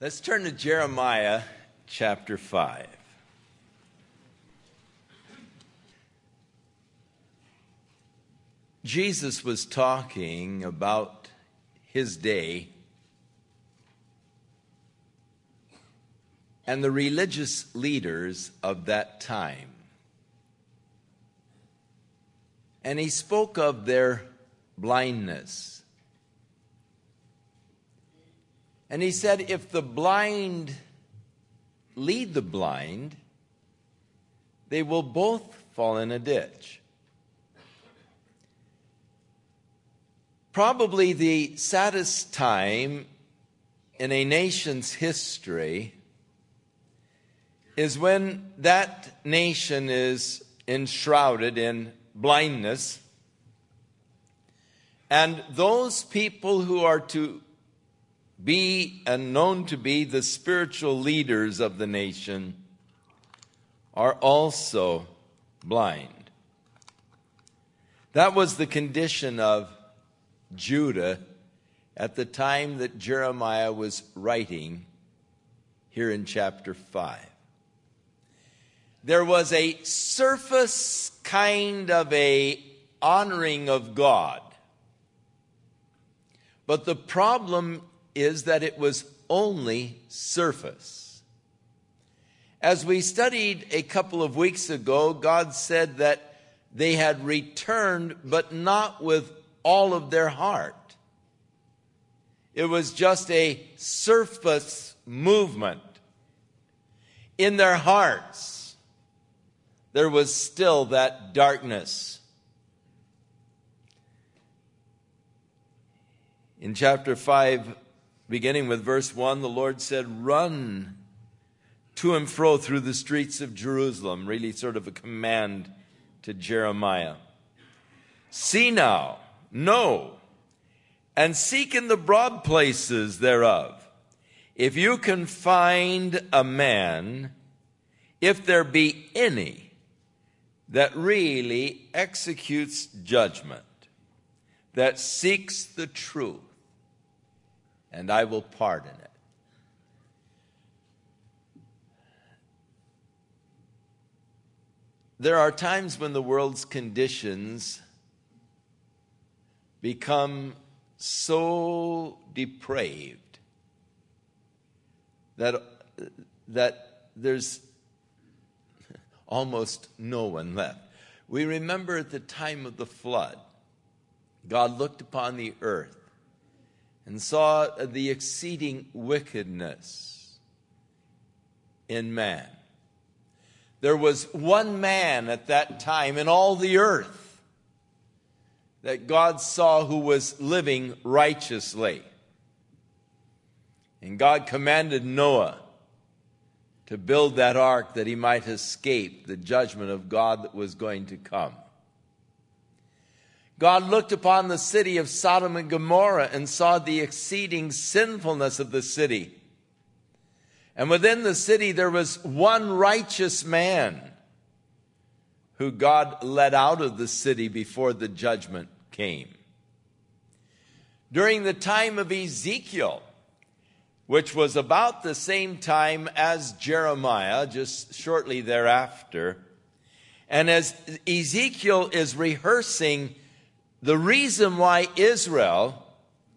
Let's turn to Jeremiah chapter 5. Jesus was talking about his day and the religious leaders of that time. And he spoke of their blindness. And he said, if the blind lead the blind, they will both fall in a ditch. Probably the saddest time in a nation's history is when that nation is enshrouded in blindness, and those people who are to be and known to be the spiritual leaders of the nation are also blind. That was the condition of Judah at the time that Jeremiah was writing here in chapter 5. There was a surface kind of a honoring of God. But the problem is that it was only surface. As we studied a couple of weeks ago, God said that they had returned, but not with all of their heart. It was just a surface movement. In their hearts, there was still that darkness. In chapter 5, beginning with verse 1, the Lord said, "Run to and fro through the streets of Jerusalem," really sort of a command to Jeremiah. "See now, know, and seek in the broad places thereof, if you can find a man, if there be any, that really executes judgment, that seeks the truth, and I will pardon it." There are times when the world's conditions become so depraved that there's almost no one left. We remember at the time of the flood, God looked upon the earth and saw the exceeding wickedness in man. There was one man at that time in all the earth that God saw who was living righteously. And God commanded Noah to build that ark that he might escape the judgment of God that was going to come. God looked upon the city of Sodom and Gomorrah and saw the exceeding sinfulness of the city. And within the city there was one righteous man who God led out of the city before the judgment came. During the time of Ezekiel, which was about the same time as Jeremiah, just shortly thereafter, and as Ezekiel is rehearsing the reason why Israel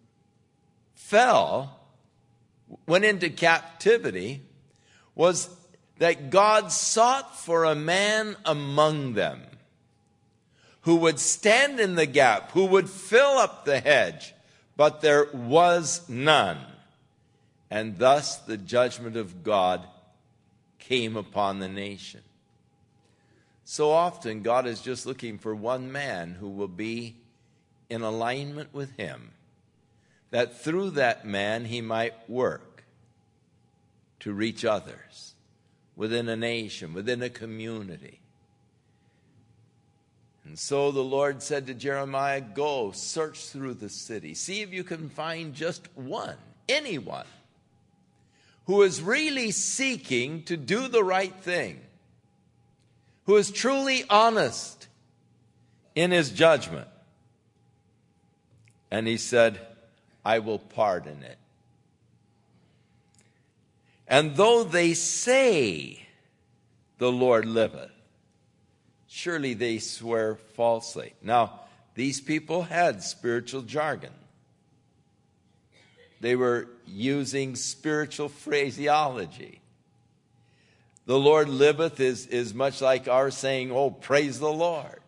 went into captivity, was that God sought for a man among them who would stand in the gap, who would fill up the hedge, but there was none. And thus the judgment of God came upon the nation. So often God is just looking for one man who will be in alignment with him, that through that man he might work to reach others within a nation, within a community. And so the Lord said to Jeremiah, "Go, search through the city. See if you can find just one, anyone, who is really seeking to do the right thing, who is truly honest in his judgment." And he said, "I will pardon it." And though they say the Lord liveth, surely they swear falsely. Now, these people had spiritual jargon. They were using spiritual phraseology. The Lord liveth is much like our saying, oh, praise the Lord.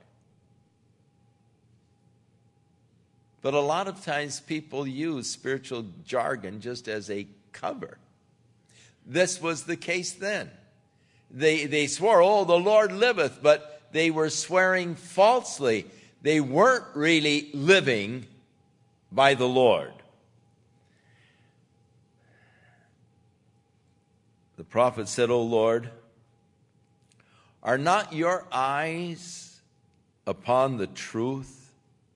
But a lot of times people use spiritual jargon just as a cover. This was the case then. They swore, oh, the Lord liveth, but they were swearing falsely. They weren't really living by the Lord. The prophet said, O Lord, are not your eyes upon the truth?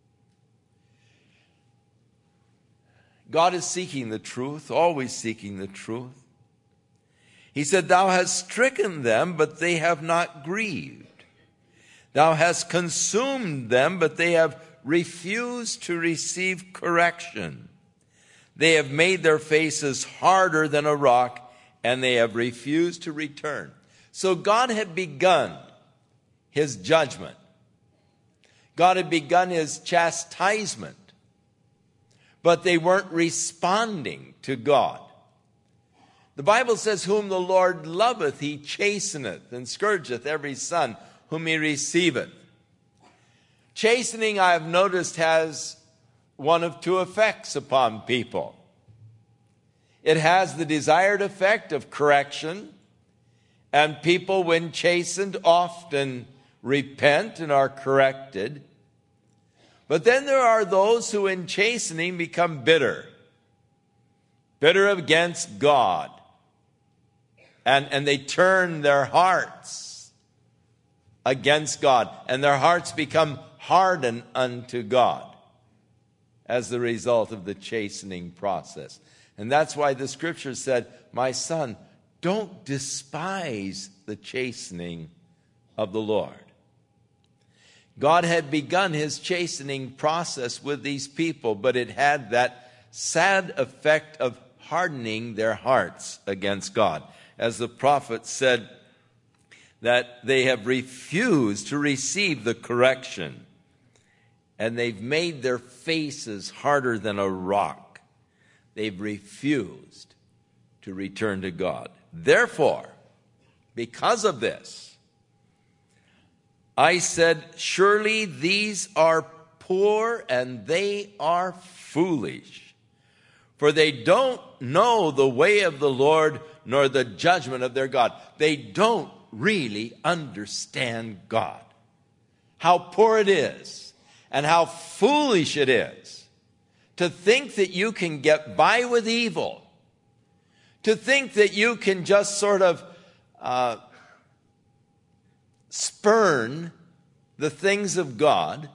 God is seeking the truth, always seeking the truth. He said, thou hast stricken them, but they have not grieved. Thou hast consumed them, but they have refused to receive correction. They have made their faces harder than a rock, and they have refused to return. So God had begun his judgment. God had begun his chastisement. But they weren't responding to God. The Bible says, whom the Lord loveth, he chasteneth, and scourgeth every son whom he receiveth. Chastening, I have noticed, has one of two effects upon people. It has the desired effect of correction, and people, when chastened, often repent and are corrected. But then there are those who in chastening become bitter against God, and they turn their hearts against God, and their hearts become hardened unto God as the result of the chastening process. And that's why the scripture said, my son, don't despise the chastening of the Lord. God had begun his chastening process with these people, but it had that sad effect of hardening their hearts against God. As the prophet said, that they have refused to receive the correction, and they've made their faces harder than a rock. They've refused to return to God. Therefore, because of this, I said, surely these are poor and they are foolish, for they don't know the way of the Lord nor the judgment of their God. They don't really understand God. How poor it is and how foolish it is to think that you can get by with evil, to think that you can just sort of spurn the things of God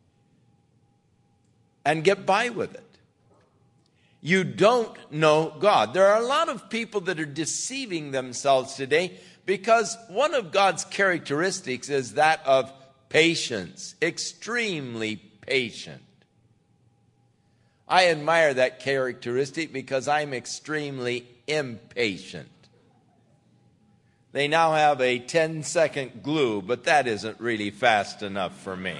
and get by with it. You don't know God. There are a lot of people that are deceiving themselves today because one of God's characteristics is that of patience, extremely patient. I admire that characteristic because I'm extremely impatient. They now have a 10-second glue, but that isn't really fast enough for me.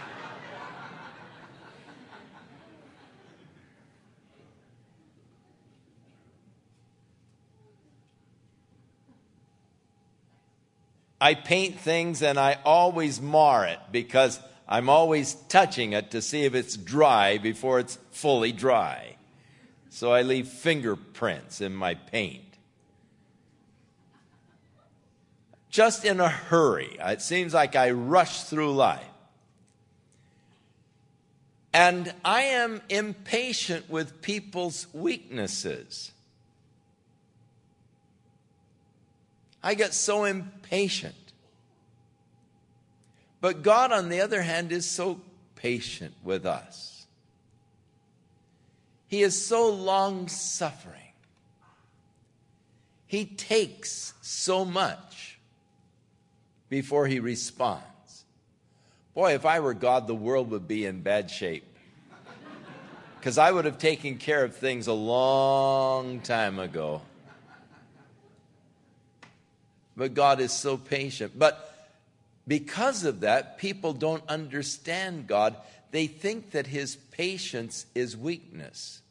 I paint things and I always mar it because I'm always touching it to see if it's dry before it's fully dry. So I leave fingerprints in my paint. Just in a hurry. It seems like I rush through life. And I am impatient with people's weaknesses. I get so impatient. But God, on the other hand, is so patient with us. He is so long-suffering. He takes so much before he responds. Boy, if I were God, the world would be in bad shape. Because I would have taken care of things a long time ago. But God is so patient. But because of that, people don't understand God. They think that his patience is weakness.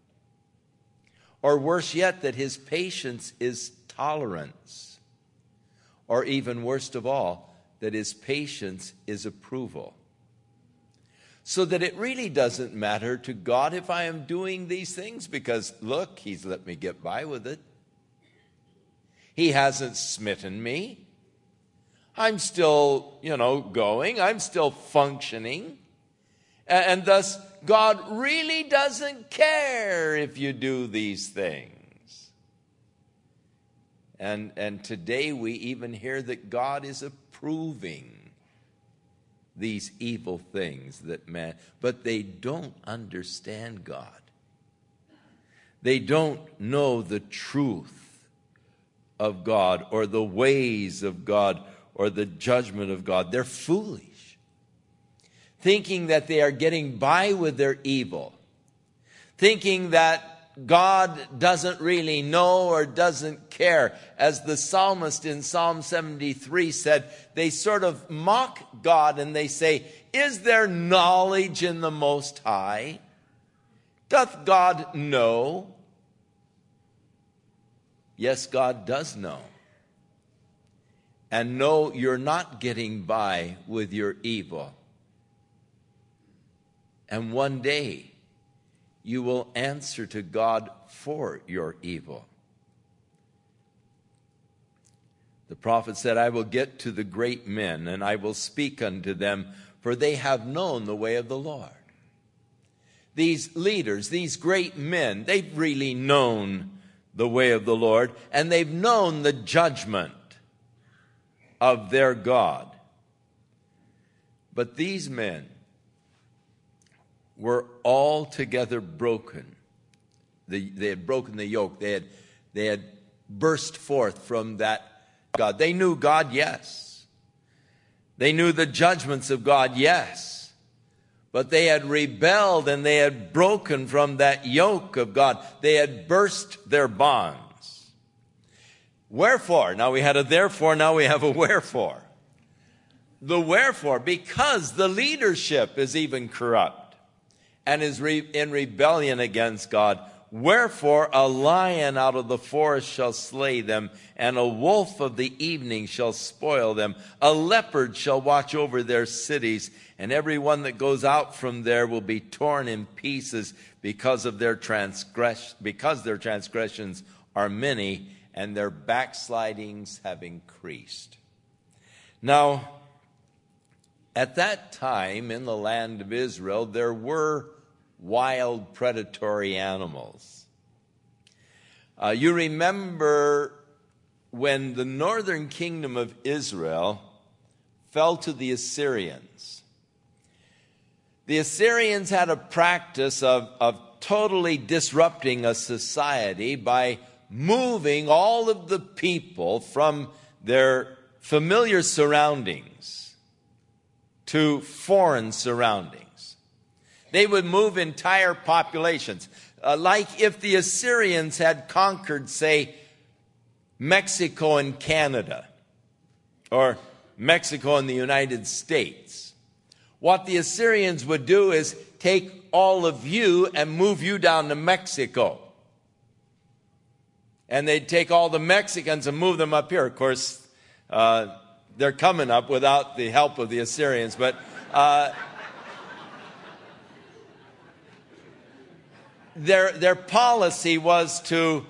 Or worse yet, that his patience is tolerance. Or even worst of all, that his patience is approval. So that it really doesn't matter to God if I am doing these things, because look, he's let me get by with it. He hasn't smitten me. I'm still, going. I'm still functioning. And thus, God really doesn't care if you do these things. And today we even hear that God is approving these evil things that man, but they don't understand God. They don't know the truth of God or the ways of God or the judgment of God. They're foolish, thinking that they are getting by with their evil, thinking that God doesn't really know or doesn't care. As the psalmist in Psalm 73 said, they sort of mock God and they say, is there knowledge in the Most High? Doth God know? Yes, God does know. And no, you're not getting by with your evil. And one day, you will answer to God for your evil. The prophet said, I will get to the great men, and I will speak unto them, for they have known the way of the Lord. These leaders, these great men, they've really known the way of the Lord, and they've known the judgment of their God. But these men were altogether broken. They had broken the yoke. They had burst forth from that God. They knew God, yes. They knew the judgments of God, yes. But they had rebelled and they had broken from that yoke of God. They had burst their bonds. Wherefore? Now we had a therefore, now we have a wherefore. The wherefore, because the leadership is even corrupt and is in rebellion against God. Wherefore a lion out of the forest shall slay them, and a wolf of the evening shall spoil them. A leopard shall watch over their cities, and every one that goes out from there will be torn in pieces because their transgressions are many, and their backslidings have increased. Now, at that time in the land of Israel, there were wild predatory animals. You remember when the northern kingdom of Israel fell to the Assyrians. The Assyrians had a practice of totally disrupting a society by moving all of the people from their familiar surroundings to foreign surroundings. They would move entire populations. Like if the Assyrians had conquered, say, Mexico and Canada, or Mexico and the United States. What the Assyrians would do is take all of you and move you down to Mexico. And they'd take all the Mexicans and move them up here. Of course, they're coming up without the help of the Assyrians, but their policy was to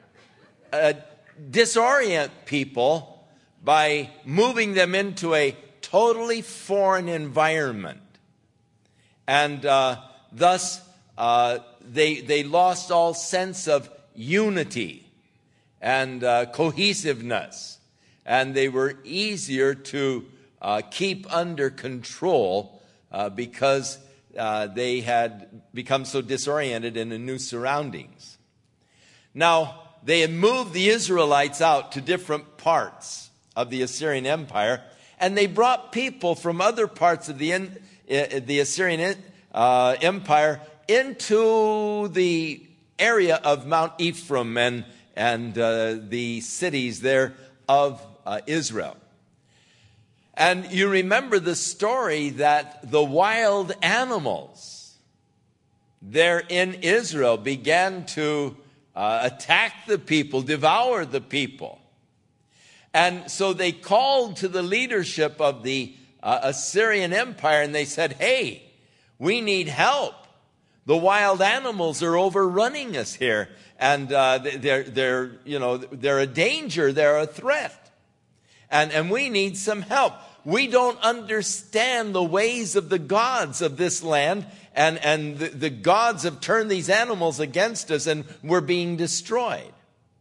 disorient people by moving them into a totally foreign environment. And thus they lost all sense of unity and cohesiveness. And they were easier to keep under control because they had become so disoriented in the new surroundings. Now, they had moved the Israelites out to different parts of the Assyrian Empire, and they brought people from other parts of the Assyrian Empire into the area of Mount Ephraim and the cities there of Israel. And you remember the story that the wild animals there in Israel began to attack the people, devour the people. And so they called to the leadership of the Assyrian Empire, and they said, hey, we need help. The wild animals are overrunning us here, and they're a danger, they're a threat, and we need some help. We don't understand the ways of the gods of this land, and the gods have turned these animals against us, and we're being destroyed.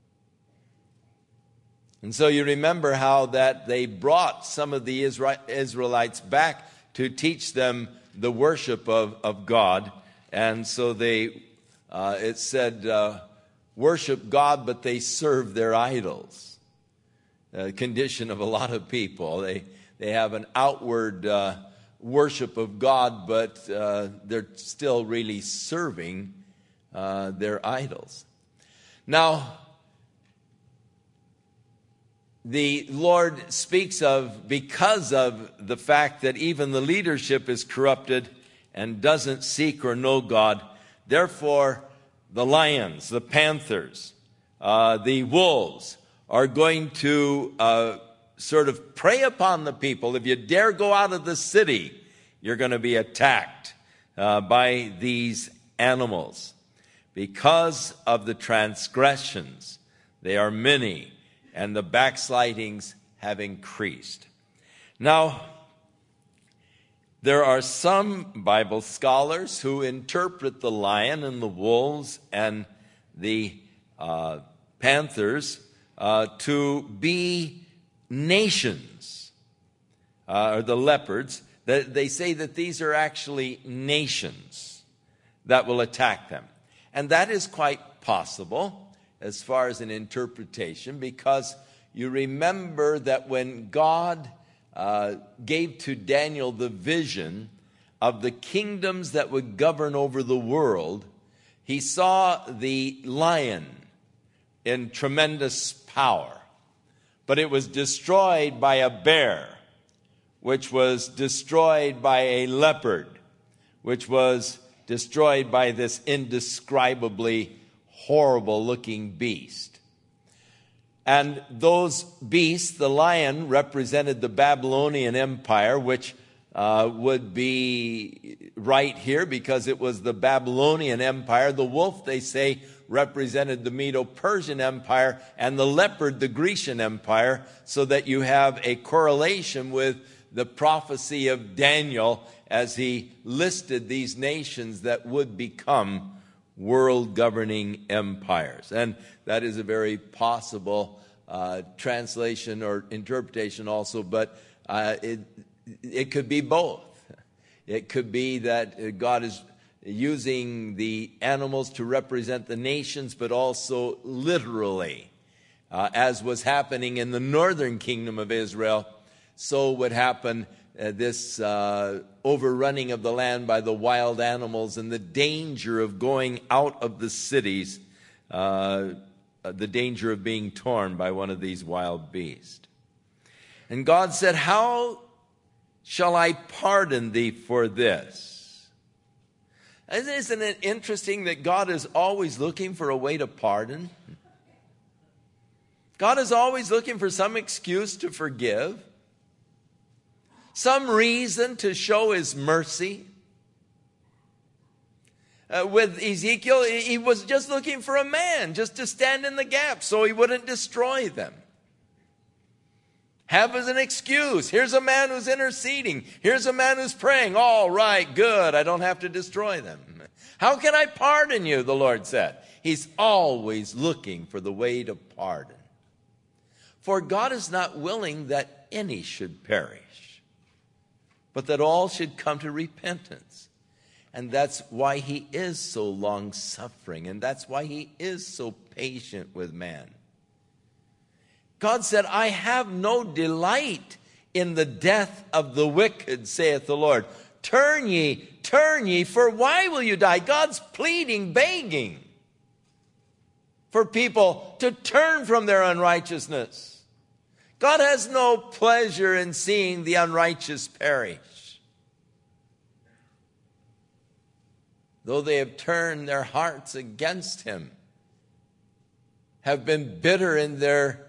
And so you remember how that they brought some of the Israelites back to teach them the worship of God. And so it said, worship God, but they serve their idols. The condition of a lot of people. They have an outward worship of God, but they're still really serving their idols. Now, the Lord speaks of, because of the fact that even the leadership is corrupted and doesn't seek or know God, therefore the lions, the panthers, the wolves are going to sort of prey upon the people. If you dare go out of the city, you're going to be attacked by these animals. Because of the transgressions, they are many, and the backslidings have increased. Now, there are some Bible scholars who interpret the lion and the wolves and the panthers to be nations, or the leopards. They say that these are actually nations that will attack them. And that is quite possible as far as an interpretation, because you remember that when God gave to Daniel the vision of the kingdoms that would govern over the world, he saw the lion in tremendous power. But it was destroyed by a bear, which was destroyed by a leopard, which was destroyed by this indescribably horrible-looking beast. And those beasts, the lion represented the Babylonian Empire, which would be right here because it was the Babylonian Empire. The wolf, they say, represented the Medo-Persian Empire, and the leopard, the Grecian Empire, so that you have a correlation with the prophecy of Daniel as he listed these nations that would become world-governing empires. And that is a very possible translation or interpretation also, but it could be both. It could be that God is using the animals to represent the nations, but also literally, as was happening in the northern kingdom of Israel, so would happen this overrunning of the land by the wild animals and the danger of going out of the cities, the danger of being torn by one of these wild beasts. And God said, how shall I pardon thee for this? Isn't it interesting that God is always looking for a way to pardon? God is always looking for some excuse to forgive, some reason to show his mercy. With Ezekiel, he was just looking for a man just to stand in the gap so he wouldn't destroy them. Have as an excuse. Here's a man who's interceding. Here's a man who's praying. All right, good. I don't have to destroy them. How can I pardon you, the Lord said. He's always looking for the way to pardon. For God is not willing that any should perish, but that all should come to repentance. And that's why he is so long-suffering, and that's why he is so patient with man. God said, I have no delight in the death of the wicked, saith the Lord. Turn ye, for why will you die? God's pleading, begging for people to turn from their unrighteousness. God has no pleasure in seeing the unrighteous perish. Though they have turned their hearts against him, have been bitter in their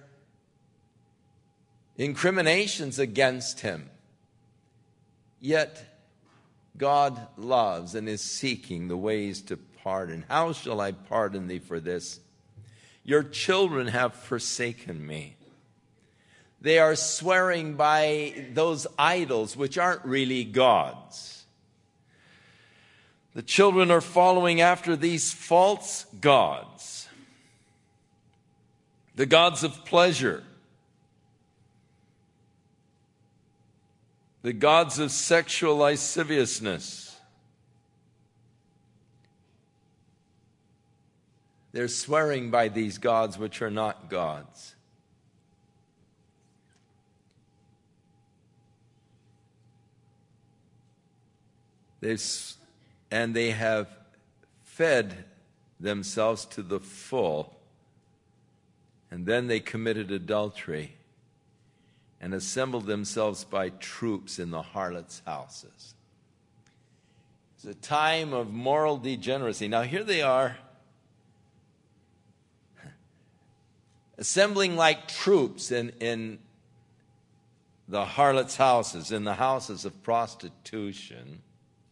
incriminations against him, yet God loves and is seeking the ways to pardon. How shall I pardon thee for this? Your children have forsaken me. They are swearing by those idols which aren't really gods. The children are following after these false gods, the gods of pleasure, the gods of sexual lasciviousness. They're swearing by these gods which are not gods. And they have fed themselves to the full, and then they committed adultery and assembled themselves by troops in the harlots' houses. It's a time of moral degeneracy. Now here they are, assembling like troops in the harlots' houses, in the houses of prostitution,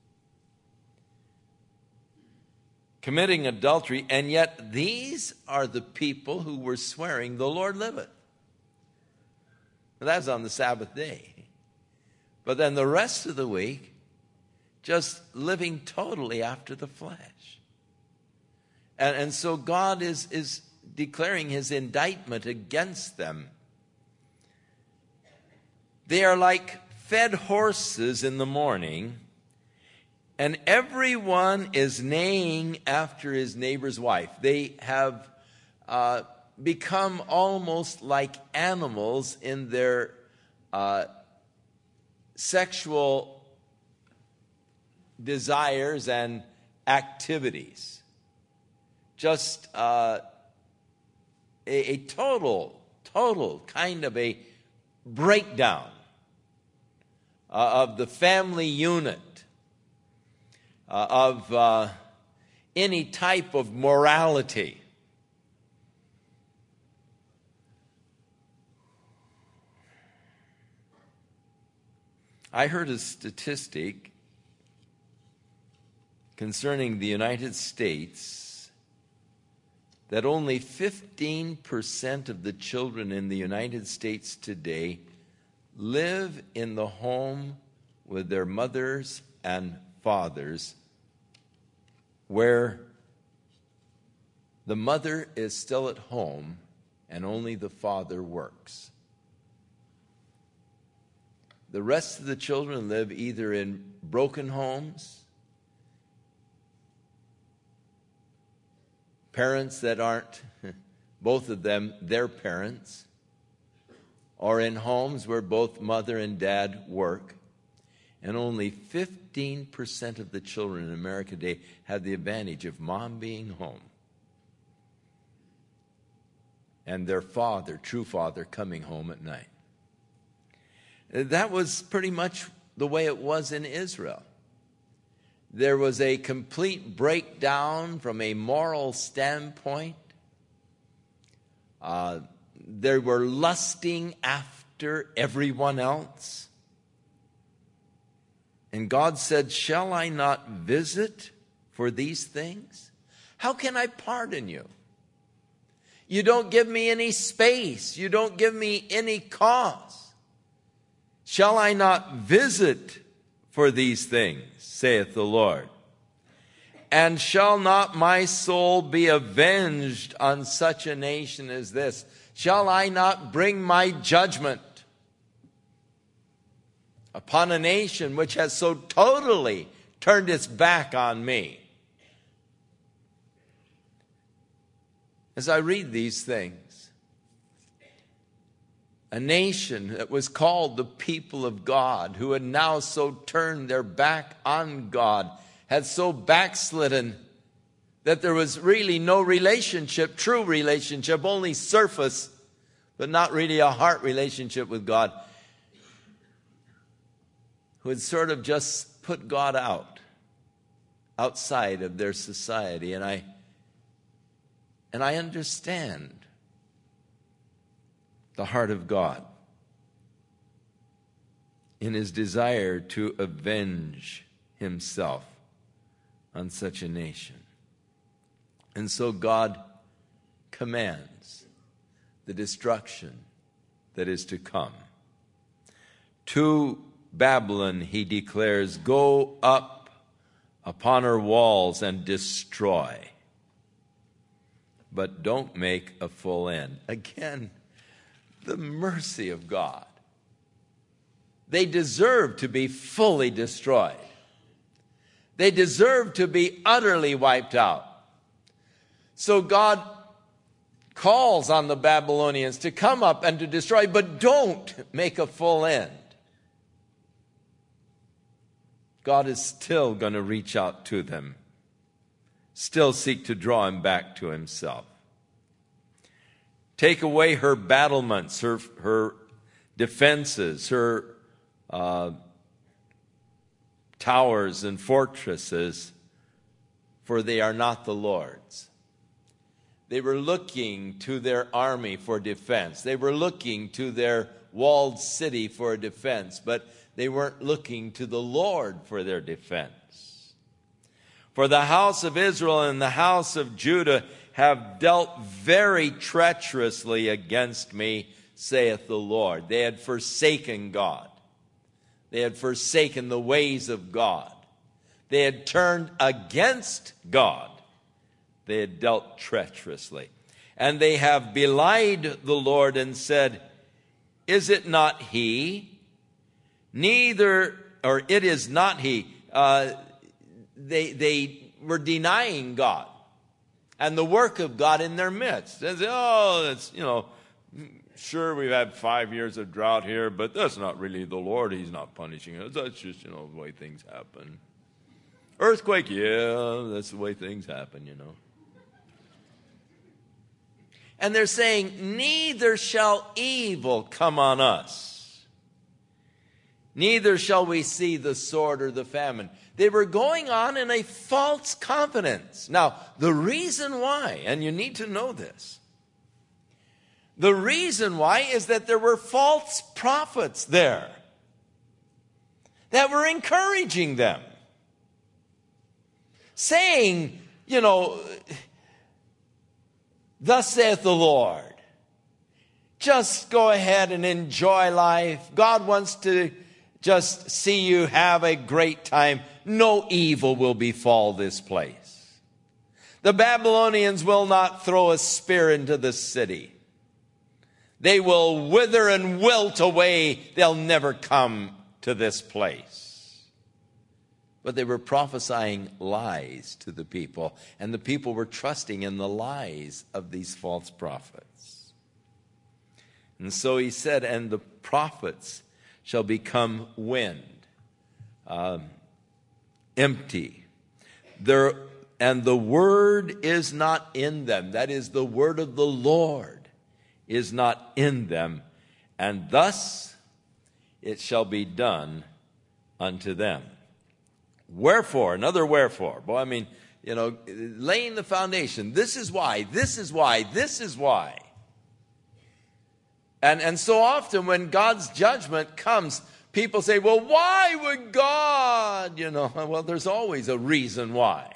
committing adultery, and yet these are the people who were swearing, the Lord liveth. Well, that's on the Sabbath day. But then the rest of the week, just living totally after the flesh. And so God is declaring his indictment against them. They are like fed horses in the morning, and everyone is neighing after his neighbor's wife. They have become almost like animals in their sexual desires and activities. Just a total kind of a breakdown of the family unit, of any type of morality. I heard a statistic concerning the United States that only 15% of the children in the United States today live in the home with their mothers and fathers, where the mother is still at home and only the father works. The rest of the children live either in broken homes, parents that aren't, both of them, their parents, or in homes where both mother and dad work. And only 15% of the children in America today have the advantage of mom being home and their father, true father, coming home at night. That was pretty much the way it was in Israel. There was a complete breakdown from a moral standpoint. They were lusting after everyone else. And God said, shall I not visit for these things? How can I pardon you? You don't give me any space. You don't give me any cause. Shall I not visit for these things, saith the Lord? And shall not my soul be avenged on such a nation as this? Shall I not bring my judgment upon a nation which has so totally turned its back on me? As I read these things, a nation that was called the people of God, who had now so turned their back on God, had so backslidden that there was really no relationship, true relationship, only surface but not really a heart relationship with God, who had sort of just put God outside of their society. And I understand the heart of God in his desire to avenge himself on such a nation. And so God commands the destruction that is to come. To Babylon, he declares, go up upon her walls and destroy, but don't make a full end. Again, the mercy of God. They deserve to be fully destroyed. They deserve to be utterly wiped out. So God calls on the Babylonians to come up and to destroy, but don't make a full end. God is still going to reach out to them, still seek to draw them back to himself. Take away her battlements, her defenses, her towers and fortresses, for they are not the Lord's. They were looking to their army for defense. They were looking to their walled city for defense, but they weren't looking to the Lord for their defense. For the house of Israel and the house of Judah have dealt very treacherously against me, saith the Lord. They had forsaken God. They had forsaken the ways of God. They had turned against God. They had dealt treacherously. And they have belied the Lord and said, is it not he? Neither, or it is not he. They were denying God and the work of God in their midst. They say, oh, it's, sure, we've had 5 years of drought here, but that's not really the Lord. He's not punishing us. That's just, the way things happen. Earthquake, yeah, that's the way things happen, And they're saying, neither shall evil come on us. Neither shall we see the sword or the famine. They were going on in a false confidence. Now, the reason why, and you need to know this, the reason why is that there were false prophets there that were encouraging them, saying, thus saith the Lord, just go ahead and enjoy life. God wants to just see you have a great time. No evil will befall this place. The Babylonians will not throw a spear into the city. They will wither and wilt away. They'll never come to this place. But they were prophesying lies to the people, and the people were trusting in the lies of these false prophets. And so he said, and the prophets shall become wind, empty. And the word is not in them. That is, the word of the Lord is not in them. And thus it shall be done unto them. Wherefore, another wherefore. Boy, laying the foundation. This is why, this is why, this is why. And so often when God's judgment comes, people say, well, why would God, well, there's always a reason why.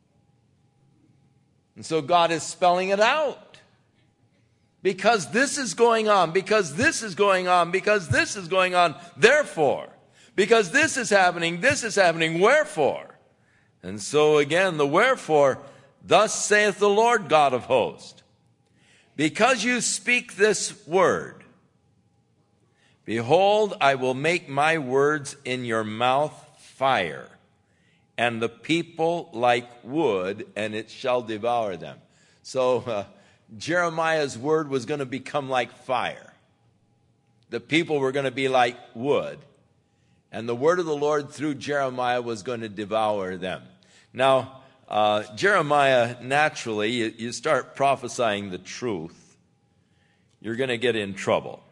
And so God is spelling it out. Because this is going on, because this is going on, because this is going on, therefore. Because this is happening, wherefore. And so again, the wherefore, thus saith the Lord God of hosts. Because you speak this word, behold, I will make my words in your mouth fire, and the people like wood, and it shall devour them. So Jeremiah's word was going to become like fire. The people were going to be like wood, and the word of the Lord through Jeremiah was going to devour them. Now, Jeremiah, naturally, you start prophesying the truth. you're going to get in trouble.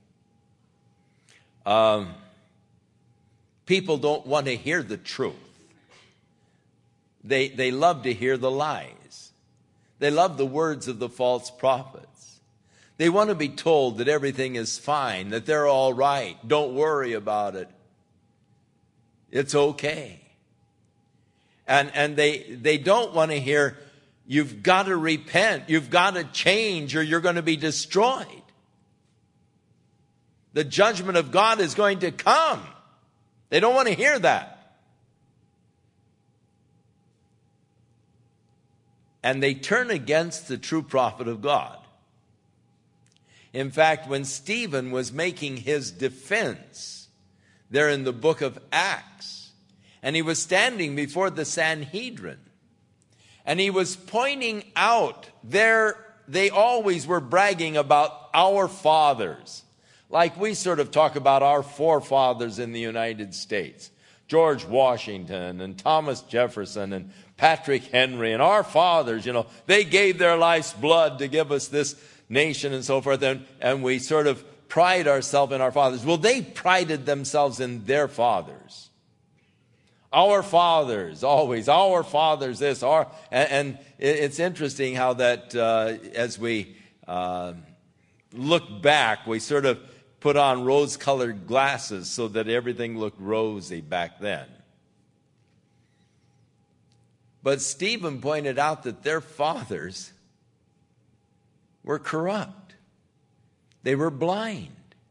People don't want to hear the truth. They love to hear the lies. They love the words of the false prophets. They want to be told that everything is fine, that they're all right. Don't worry about it. It's okay. And they don't want to hear, you've got to repent, you've got to change, or you're going to be destroyed. The judgment of God is going to come. They don't want to hear that. And they turn against the true prophet of God. In fact, when Stephen was making his defense there in the book of Acts, and he was standing before the Sanhedrin, and he was pointing out they always were bragging about our fathers. Like we sort of talk about our forefathers in the United States. George Washington and Thomas Jefferson and Patrick Henry and our fathers, they gave their life's blood to give us this nation and so forth. And we sort of pride ourselves in our fathers. Well, they prided themselves in their fathers. Our fathers, always, our fathers this, and it's interesting how that as we look back, we sort of put on rose-colored glasses so that everything looked rosy back then. But Stephen pointed out that their fathers were corrupt. They were blind.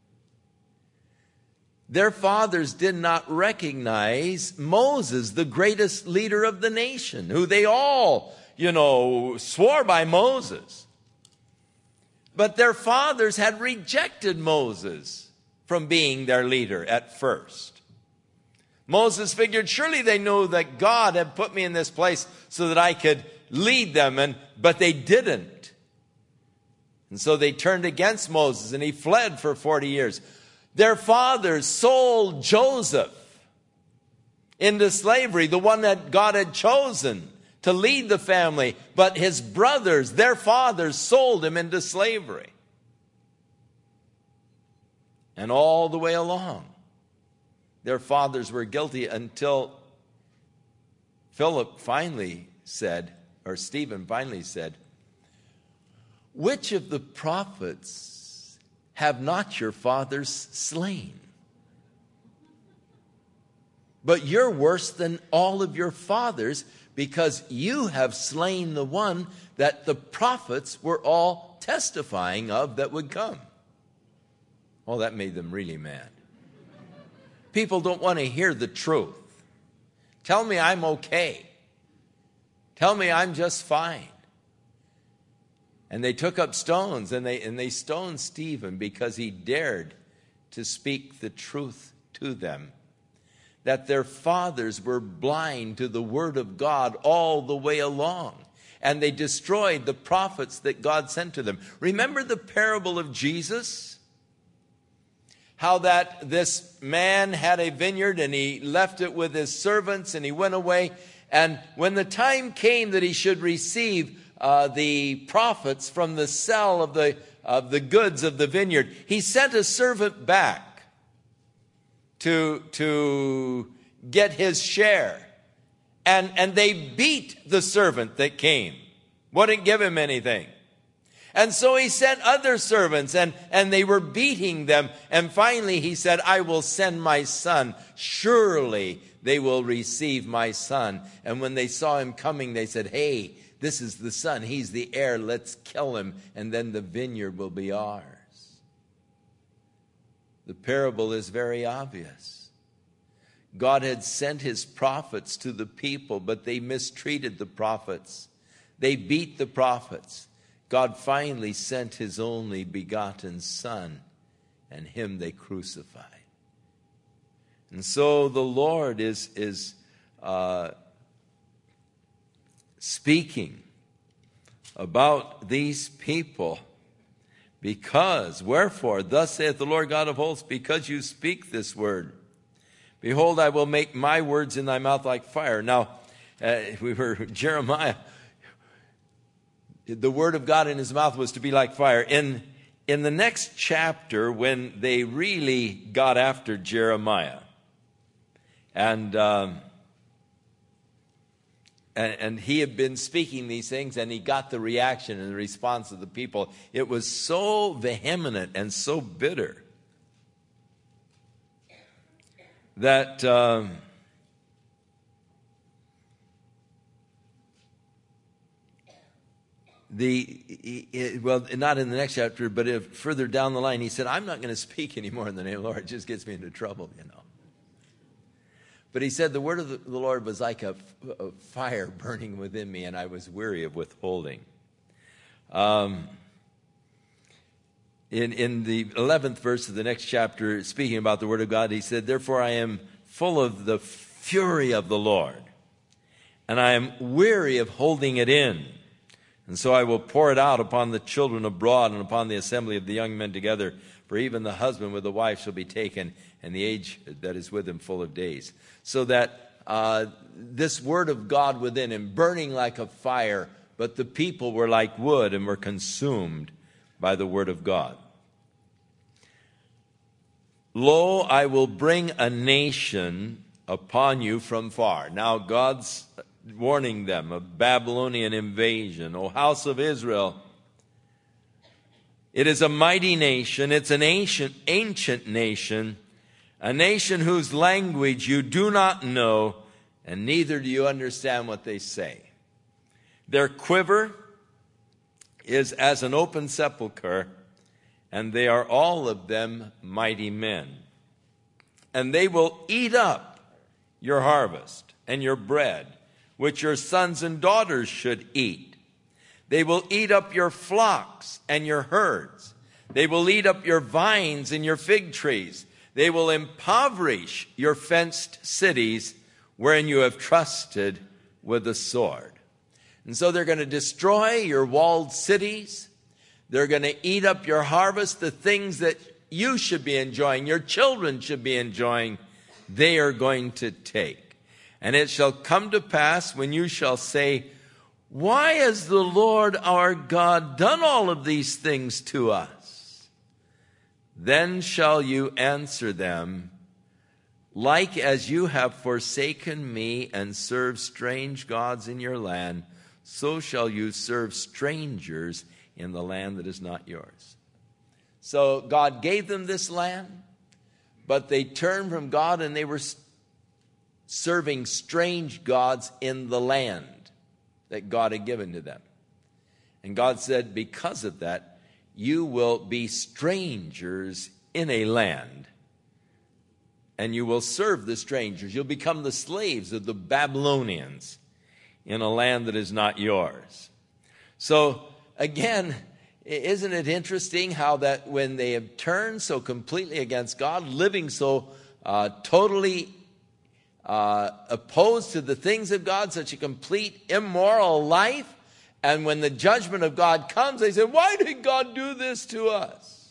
Their fathers did not recognize Moses, the greatest leader of the nation, who they all, swore by Moses. But their fathers had rejected Moses from being their leader at first. Moses figured, surely they knew that God had put me in this place so that I could lead them, but they didn't. And so they turned against Moses, and he fled for 40 years. Their fathers sold Joseph into slavery, the one that God had chosen to lead the family, but his brothers, their fathers, sold him into slavery. And all the way along, their fathers were guilty until Stephen finally said, which of the prophets have not your fathers slain? But you're worse than all of your fathers, because you have slain the one that the prophets were all testifying of that would come. Oh, that made them really mad. People don't want to hear the truth. Tell me I'm okay. Tell me I'm just fine. And they took up stones and they stoned Stephen because he dared to speak the truth to them. That their fathers were blind to the word of God all the way along. And they destroyed the prophets that God sent to them. Remember the parable of Jesus? How that this man had a vineyard and he left it with his servants and he went away. And when the time came that he should receive the profits from the sale of the goods of the vineyard, he sent a servant back to get his share. And they beat the servant that came. Wouldn't give him anything. And so he sent other servants and they were beating them. And finally he said, I will send my son. Surely they will receive my son. And when they saw him coming, they said, hey, this is the son. He's the heir. Let's kill him. And then the vineyard will be ours. The parable is very obvious. God had sent his prophets to the people, but they mistreated the prophets. They beat the prophets. God finally sent his only begotten son, and him they crucified. And so the Lord is speaking about these people. Because, wherefore, thus saith the Lord God of hosts, because you speak this word, behold, I will make my words in thy mouth like fire. Now, Jeremiah, the word of God in his mouth was to be like fire. In in the next chapter, when they really got after Jeremiah, and he had been speaking these things, and he got the reaction and the response of the people. It was so vehement and so bitter that not in the next chapter, but further down the line, he said, I'm not going to speak anymore in the name of the Lord. It just gets me into trouble, you know. But he said, the word of the Lord was like a fire burning within me, and I was weary of withholding. In the 11th verse of the next chapter, speaking about the word of God, he said, therefore I am full of the fury of the Lord, and I am weary of holding it in. And so I will pour it out upon the children abroad and upon the assembly of the young men together. For even the husband with the wife shall be taken, and the age that is with him full of days. So that this word of God within him, burning like a fire, but the people were like wood and were consumed by the word of God. Lo, I will bring a nation upon you from far. Now God's warning them of Babylonian invasion. O house of Israel, it is a mighty nation. It's an ancient nation, a nation whose language you do not know, and neither do you understand what they say. Their quiver is as an open sepulchre, and they are all of them mighty men. And they will eat up your harvest and your bread, which your sons and daughters should eat. They will eat up your flocks and your herds. They will eat up your vines and your fig trees. They will impoverish your fenced cities wherein you have trusted with a sword. And so they're going to destroy your walled cities. They're going to eat up your harvest, the things that you should be enjoying, your children should be enjoying, they are going to take. And it shall come to pass when you shall say, why has the Lord our God done all of these things to us? Then shall you answer them, like as you have forsaken me and served strange gods in your land, so shall you serve strangers in the land that is not yours. So God gave them this land, but they turned from God and they were serving strange gods in the land that God had given to them. And God said, because of that, you will be strangers in a land, and you will serve the strangers. You'll become the slaves of the Babylonians in a land that is not yours. So again, isn't it interesting how that when they have turned so completely against God, living so totally opposed to the things of God, such a complete immoral life, and when the judgment of God comes, they say, why did God do this to us?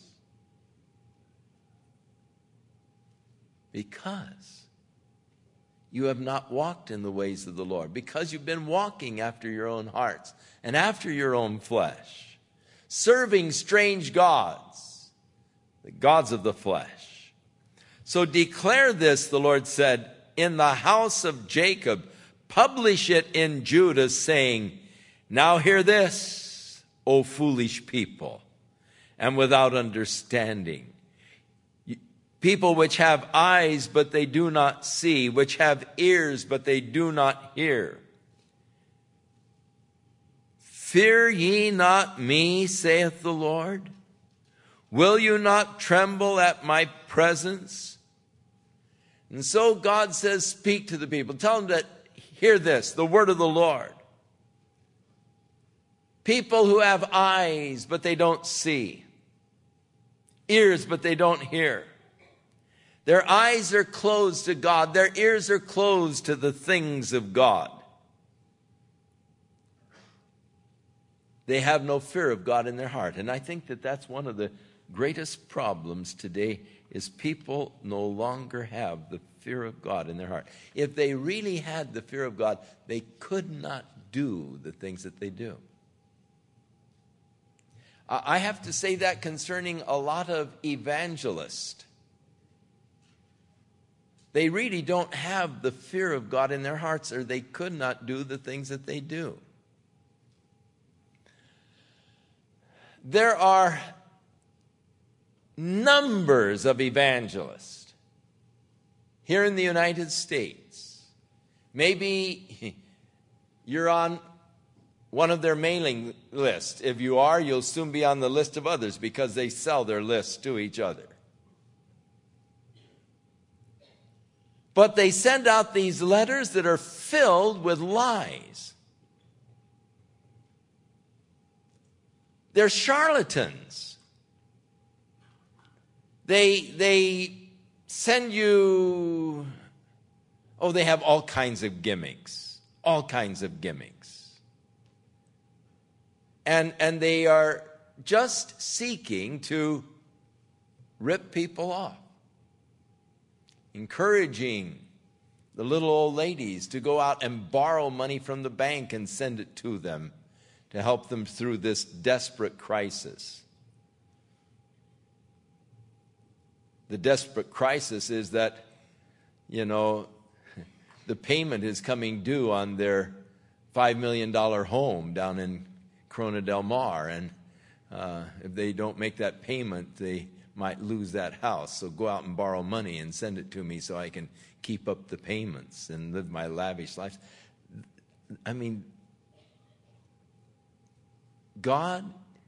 Because you have not walked in the ways of the Lord, because you've been walking after your own hearts and after your own flesh, serving strange gods, the gods of the flesh. So declare this, the Lord said, in the house of Jacob, publish it in Judah, saying, now hear this, O foolish people, and without understanding, people which have eyes but they do not see, which have ears but they do not hear. Fear ye not me, saith the Lord? Will you not tremble at my presence? And so God says, speak to the people. Tell them to hear this, the word of the Lord. People who have eyes, but they don't see. Ears, but they don't hear. Their eyes are closed to God. Their ears are closed to the things of God. They have no fear of God in their heart. And I think that that's one of the greatest problems today, is people no longer have the fear of God in their heart. If they really had the fear of God, they could not do the things that they do. I have to say that concerning a lot of evangelists. They really don't have the fear of God in their hearts, or they could not do the things that they do. There are numbers of evangelists here in the United States. Maybe you're on one of their mailing lists. If you are, you'll soon be on the list of others because they sell their lists to each other. But they send out these letters that are filled with lies. They're charlatans. They send you, they have all kinds of gimmicks. All kinds of gimmicks. And they are just seeking to rip people off. Encouraging the little old ladies to go out and borrow money from the bank and send it to them to help them through this desperate crisis. The desperate crisis is that, the payment is coming due on their $5 million home down in Corona del Mar. And if they don't make that payment, they might lose that house. So go out and borrow money and send it to me so I can keep up the payments and live my lavish life. I mean, God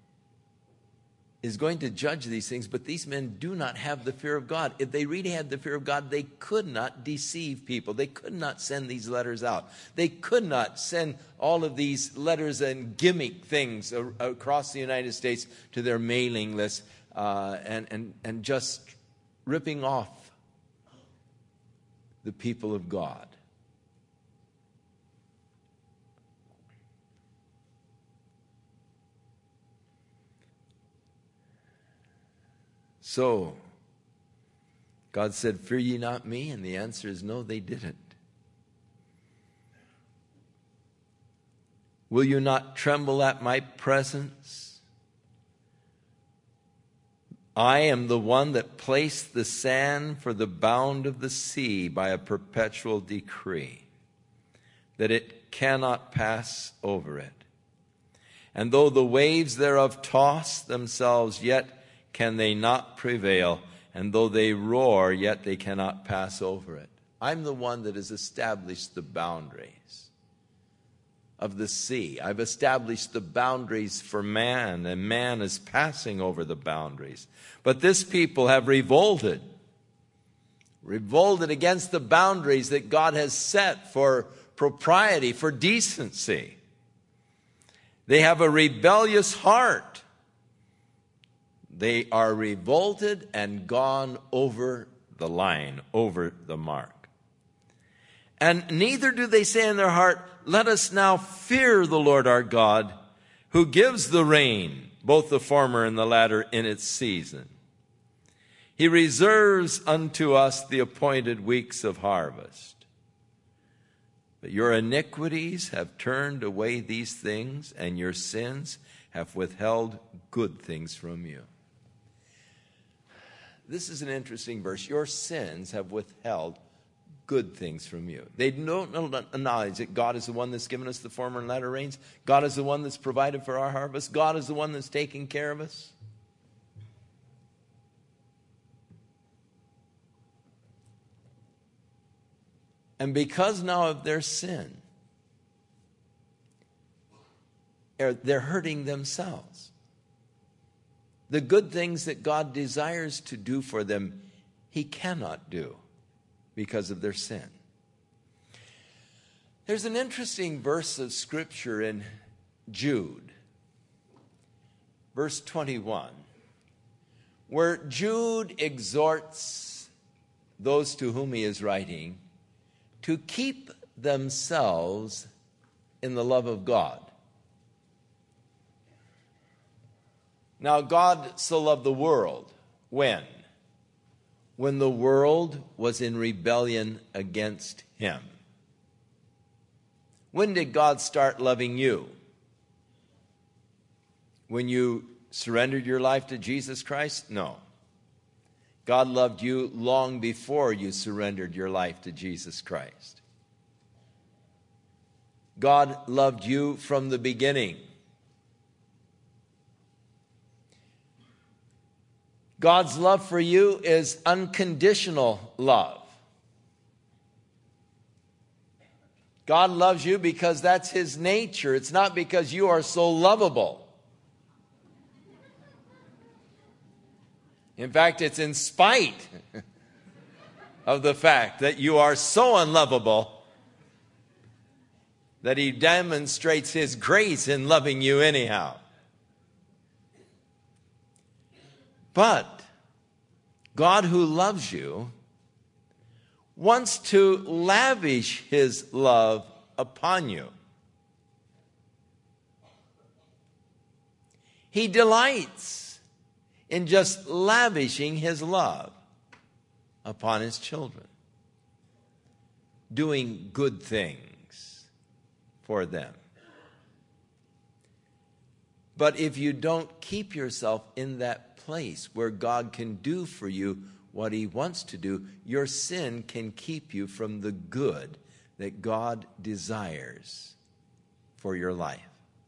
is going to judge these things, but these men do not have the fear of God. If they really had the fear of God, they could not deceive people. They could not send these letters out. They could not send all of these letters and gimmick things across the United States to their mailing list and just ripping off the people of God. So, God said, "Fear ye not me?" And the answer is no, they didn't. Will you not tremble at my presence? I am the one that placed the sand for the bound of the sea by a perpetual decree, that it cannot pass over it. And though the waves thereof toss themselves, yet can they not prevail, and though they roar, yet they cannot pass over it. I'm the one that has established the boundaries of the sea. I've established the boundaries for man, and man is passing over the boundaries. But this people have revolted against the boundaries that God has set for propriety, for decency. They have a rebellious heart. They are revolted and gone over the line, over the mark. And neither do they say in their heart, "Let us now fear the Lord our God, who gives the rain, both the former and the latter, in its season. He reserves unto us the appointed weeks of harvest. But your iniquities have turned away these things, and your sins have withheld good things from you." This is an interesting verse. Your sins have withheld good things from you. They don't acknowledge that God is the one that's given us the former and latter rains. God is the one that's provided for our harvest. God is the one that's taking care of us. And because now of their sin, they're hurting themselves. The good things that God desires to do for them, He cannot do because of their sin. There's an interesting verse of Scripture in Jude, verse 21, where Jude exhorts those to whom he is writing to keep themselves in the love of God. Now, God so loved the world. When? When the world was in rebellion against Him. When did God start loving you? When you surrendered your life to Jesus Christ? No. God loved you long before you surrendered your life to Jesus Christ. God loved you from the beginning. God's love for you is unconditional love. God loves you because that's His nature. It's not because you are so lovable. In fact, it's in spite of the fact that you are so unlovable that He demonstrates His grace in loving you anyhow. But God, who loves you, wants to lavish His love upon you. He delights in just lavishing His love upon His children, doing good things for them. But if you don't keep yourself in that place where God can do for you what He wants to do, your sin can keep you from the good that God desires for your life.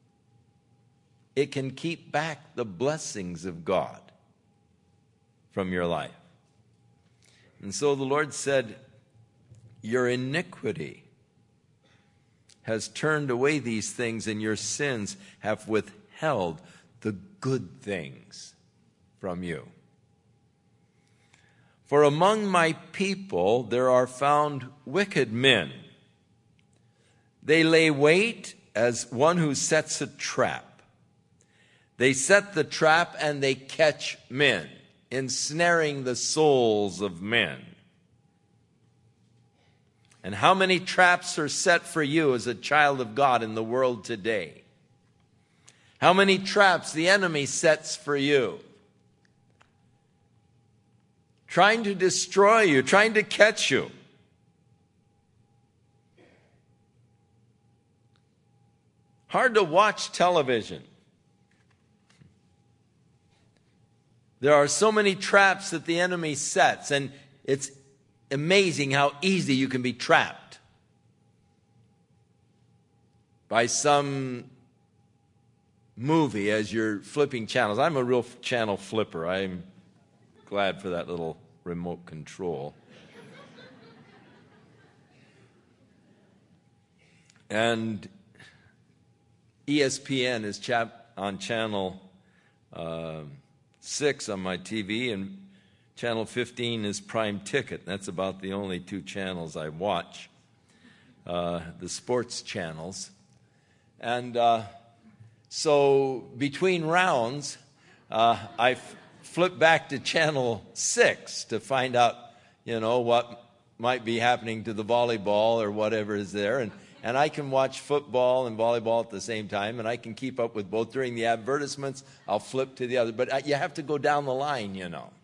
It can keep back the blessings of God from your life. And so the Lord said, your iniquity has turned away these things, and your sins have withheld the good things from you. For among my people there are found wicked men. They lay wait as one who sets a trap. They set the trap and they catch men, ensnaring the souls of men. And how many traps are set for you as a child of God in the world today? How many traps the enemy sets for you? Trying to destroy you, trying to catch you. Hard to watch television. There are so many traps that the enemy sets, and it's amazing how easy you can be trapped by some movie as you're flipping channels. I'm a real channel flipper. I'm glad for that little remote control. And ESPN is on channel 6 on my TV, and channel 15 is Prime Ticket. That's about the only two channels I watch, the sports channels. And so between rounds, I flip back to channel 6 to find out, what might be happening to the volleyball or whatever is there. And I can watch football and volleyball at the same time, and I can keep up with both. During the advertisements, I'll flip to the other. But you have to go down the line,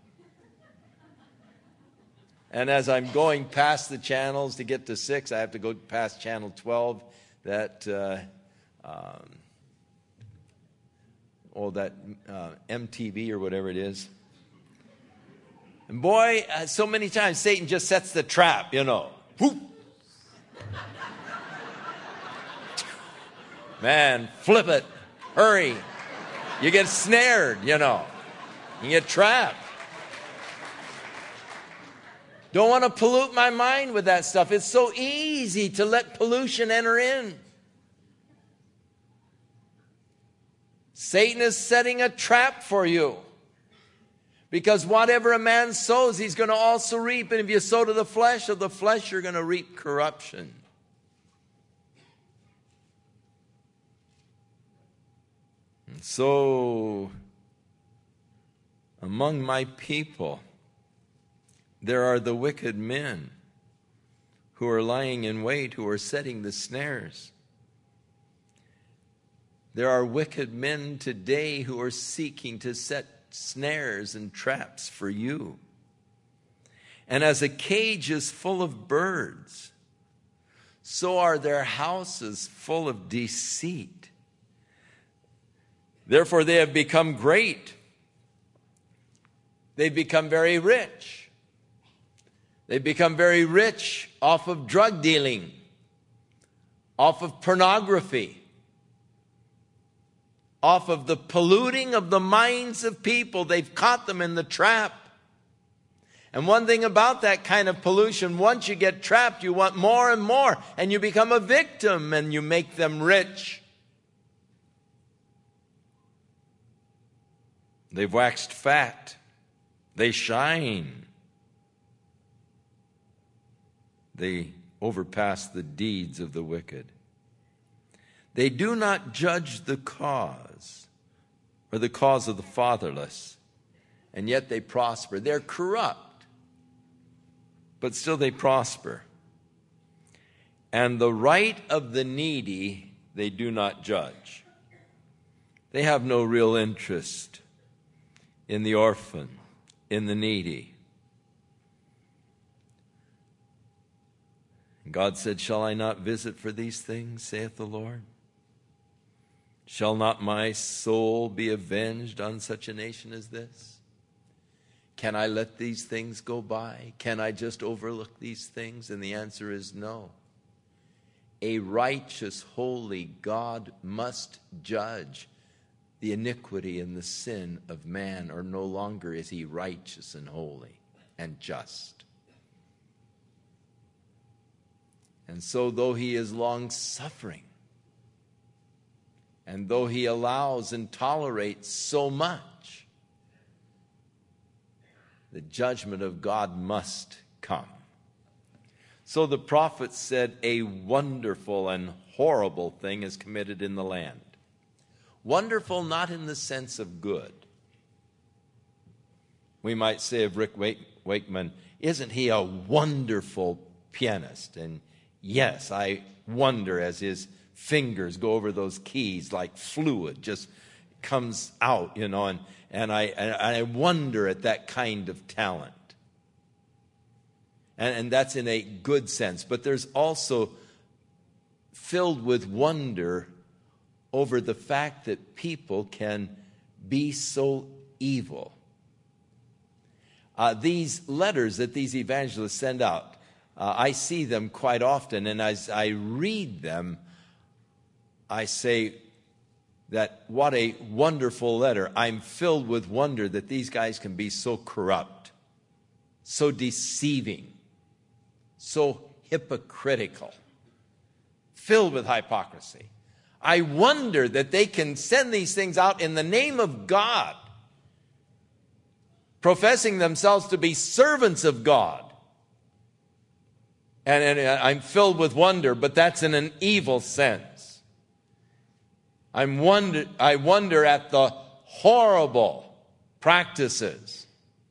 And as I'm going past the channels to get to 6, I have to go past channel 12, that MTV or whatever it is. And boy, so many times Satan just sets the trap, Whoop. Man, flip it. Hurry. You get snared, You get trapped. Don't want to pollute my mind with that stuff. It's so easy to let pollution enter in. Satan is setting a trap for you. Because whatever a man sows, he's going to also reap. And if you sow to the flesh, of the flesh you're going to reap corruption. And so, among my people, there are the wicked men who are lying in wait, who are setting the snares. There are wicked men today who are seeking to set snares and traps for you. And as a cage is full of birds, so are their houses full of deceit. Therefore they have become great. They've become very rich. They've become very rich off of drug dealing, off of pornography, off of the polluting of the minds of people. They've caught them in the trap. And one thing about that kind of pollution, once you get trapped, you want more and more, and you become a victim, and you make them rich. They've waxed fat. They shine. They overpass the deeds of the wicked. They do not judge the cause or the cause of the fatherless, and yet they prosper. They're corrupt, but still they prosper. And the right of the needy they do not judge. They have no real interest in the orphan, in the needy. And God said, "Shall I not visit for these things, saith the Lord? Shall not my soul be avenged on such a nation as this? Can I let these things go by? Can I just overlook these things?" And the answer is no. A righteous, holy God must judge the iniquity and the sin of man, or no longer is he righteous and holy and just. And so though he is long-suffering, and though he allows and tolerates so much, the judgment of God must come. So the prophet said, a wonderful and horrible thing is committed in the land. Wonderful not in the sense of good. We might say of Rick Wakeman, isn't he a wonderful pianist? And yes, I wonder as his fingers go over those keys like fluid just comes out, and I wonder at that kind of talent. And that's in a good sense. But there's also filled with wonder over the fact that people can be so evil. These letters that these evangelists send out, I see them quite often, and as I read them, I say that what a wonderful letter. I'm filled with wonder that these guys can be so corrupt, so deceiving, so hypocritical, filled with hypocrisy. I wonder that they can send these things out in the name of God, professing themselves to be servants of God. And I'm filled with wonder, but that's in an evil sense. I wonder at the horrible practices,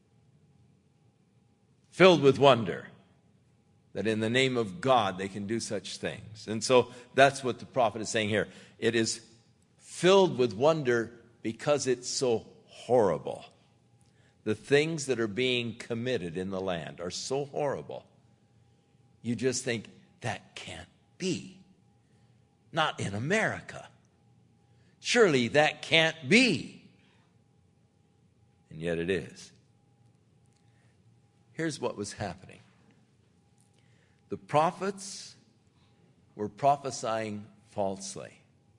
filled with wonder, that in the name of God they can do such things. And so that's what the prophet is saying here. It is filled with wonder because it's so horrible. The things that are being committed in the land are so horrible. You just think, that can't be. Not in America. Surely that can't be. And yet it is. Here's what was happening. The prophets were prophesying falsely.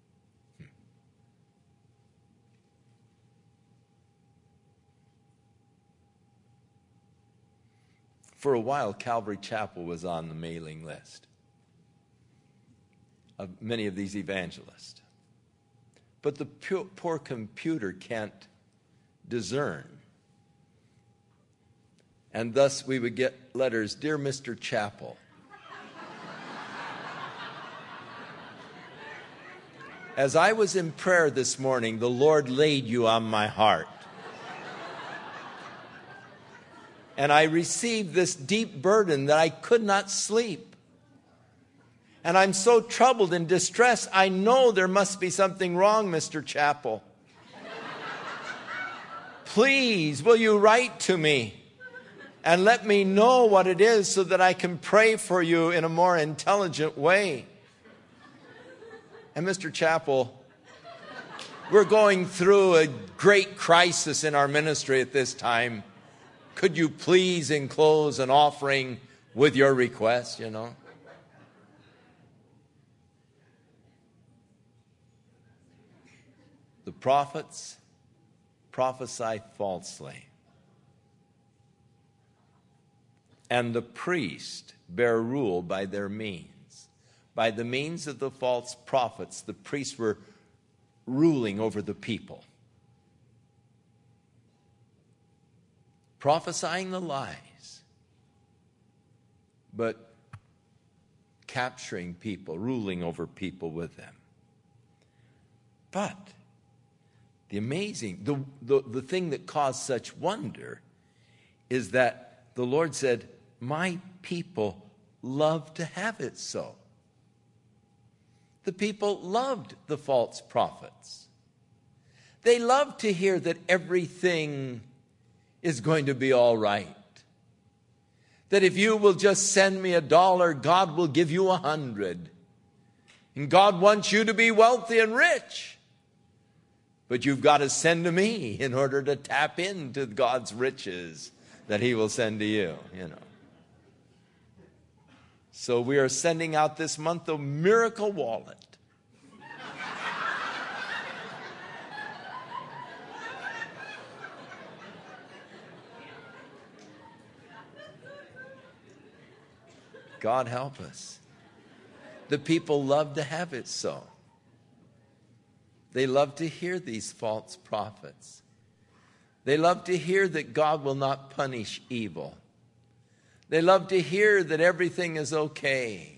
For a while, Calvary Chapel was on the mailing list of many of these evangelists. But the poor computer can't discern. And thus we would get letters, "Dear Mr. Chapel, as I was in prayer this morning, the Lord laid you on my heart. And I received this deep burden that I could not sleep. And I'm so troubled and distressed. I know there must be something wrong, Mr. Chapel. Please, will you write to me and let me know what it is so that I can pray for you in a more intelligent way?" And Mr. Chapel We're going through a great crisis in our ministry at this time. Could you please enclose an offering with your request, The prophets prophesy falsely. And the priest bear rule by their means. By the means of the false prophets, the priests were ruling over the people. Prophesying the lies, but capturing people, ruling over people with them. But the thing that caused such wonder is that the Lord said, my people love to have it so. The people loved the false prophets. They loved to hear that everything is going to be all right. That if you will just send me $1, God will give you 100. And God wants you to be wealthy and rich. But you've got to send to me in order to tap into God's riches that he will send to you, So we are sending out this month a miracle wallet. God help us. The people love to have it so. They love to hear these false prophets. They love to hear that God will not punish evil. They love to hear that everything is okay.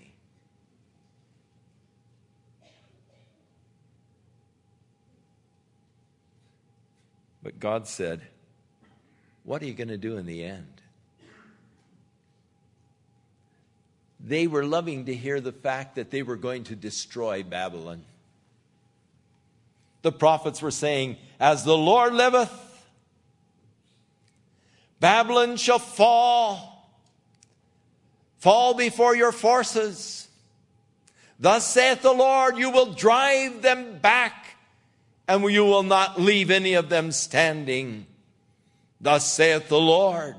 But God said, what are you going to do in the end? They were loving to hear the fact that they were going to destroy Babylon. The prophets were saying, as the Lord liveth, Babylon shall fall before your forces. Thus saith the Lord, you will drive them back, and you will not leave any of them standing. Thus saith the Lord,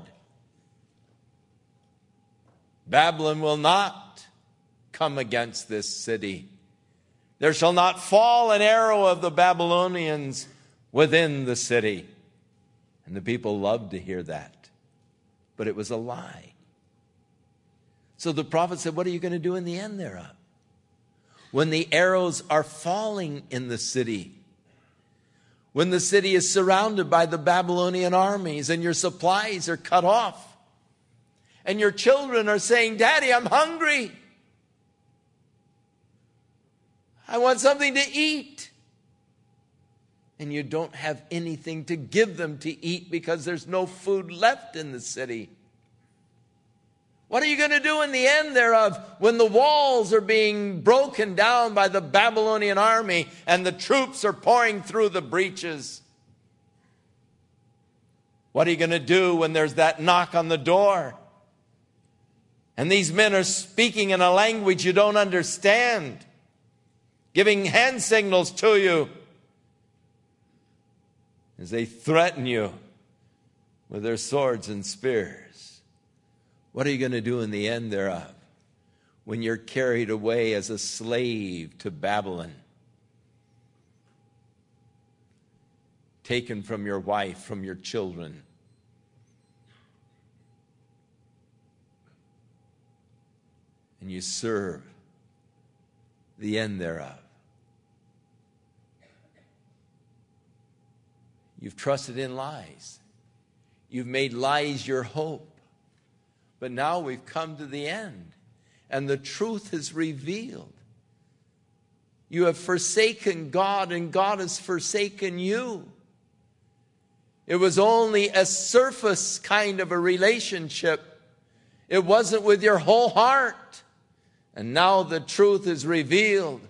Babylon will not come against this city. There shall not fall an arrow of the Babylonians within the city. And the people loved to hear that. But it was a lie. So the prophet said, what are you going to do in the end thereof? When the arrows are falling in the city, when the city is surrounded by the Babylonian armies and your supplies are cut off, and your children are saying, Daddy, I'm hungry. I want something to eat. And you don't have anything to give them to eat because there's no food left in the city. What are you going to do in the end thereof when the walls are being broken down by the Babylonian army and the troops are pouring through the breaches? What are you going to do when there's that knock on the door? And these men are speaking in a language you don't understand, giving hand signals to you as they threaten you with their swords and spears. What are you going to do in the end thereof when you're carried away as a slave to Babylon? Taken from your wife, from your children. And you serve the end thereof. You've trusted in lies. You've made lies your hope. But now we've come to the end, and the truth is revealed. You have forsaken God, and God has forsaken you. It was only a surface kind of a relationship. It wasn't with your whole heart. And now the truth is revealed.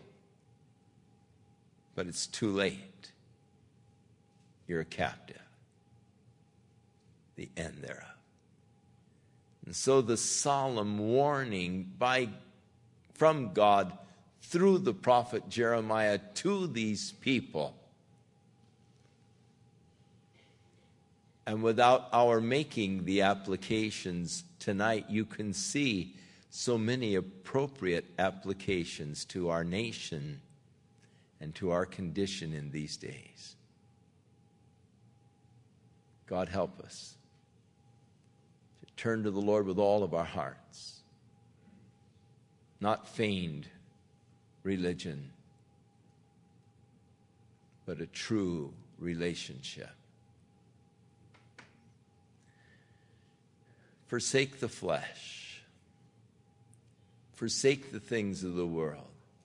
But it's too late. You're a captive. The end thereof. And so the solemn warning from God through the prophet Jeremiah to these people And without our making the applications tonight, you can see so many appropriate applications to our nation and to our condition in these days. God, help us to turn to the Lord with all of our hearts, not feigned religion, but a true relationship. Forsake the flesh. Forsake the things of the world.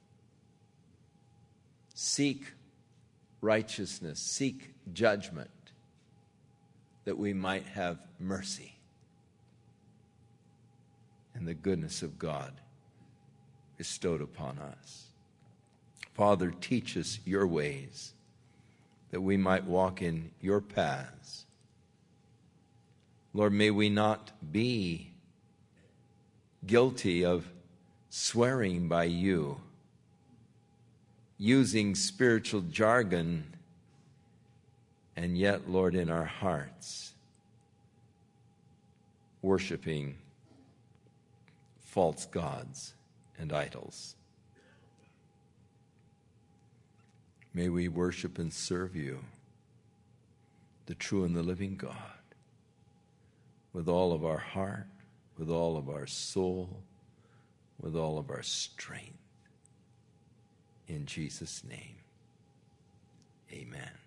Seek righteousness. Seek judgment, that we might have mercy and the goodness of God bestowed upon us. Father, teach us your ways, that we might walk in your paths. Lord, may we not be guilty of swearing by you, using spiritual jargon, and yet, Lord, in our hearts, worshiping false gods and idols. May we worship and serve you, the true and the living God, with all of our heart, with all of our soul, with all of our strength. In Jesus' name, amen.